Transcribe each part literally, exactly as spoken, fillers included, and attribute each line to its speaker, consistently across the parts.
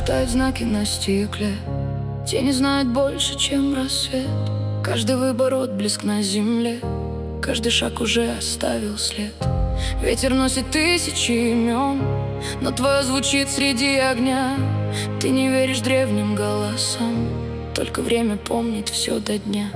Speaker 1: читают знаки на стекле. Тени знают больше, чем рассвет. Каждый выбор отблеск на земле, каждый шаг уже оставил след. Ветер носит тысячи имен, но твое звучит среди огня. Ты не веришь древним голосам, только время помнит все до дня.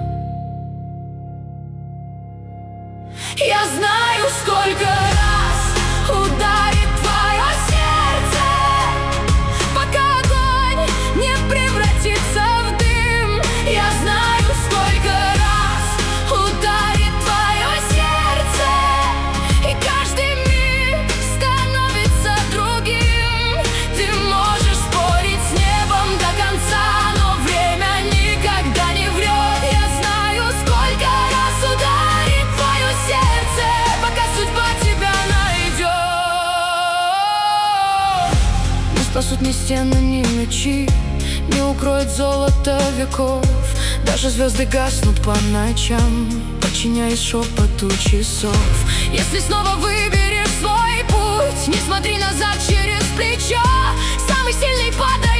Speaker 1: Я знаю, сколько раз ударит твое сердце, пока огонь не превратится в дым. Я знаю, сколько раз ударит твое сердце, и каждый миг становится другим. Ты можешь спорить с небом до конца, но время никогда не врет. Я знаю, сколько раз ударит твое сердце, пока судьба тебя найдет. Не спасут ни стены, ни мечи, не укроет золото веков. Даже звезды гаснут по ночам, подчиняясь шепоту часов. Если снова выберешь свой путь, не смотри назад через плечо. Самый сильный падает.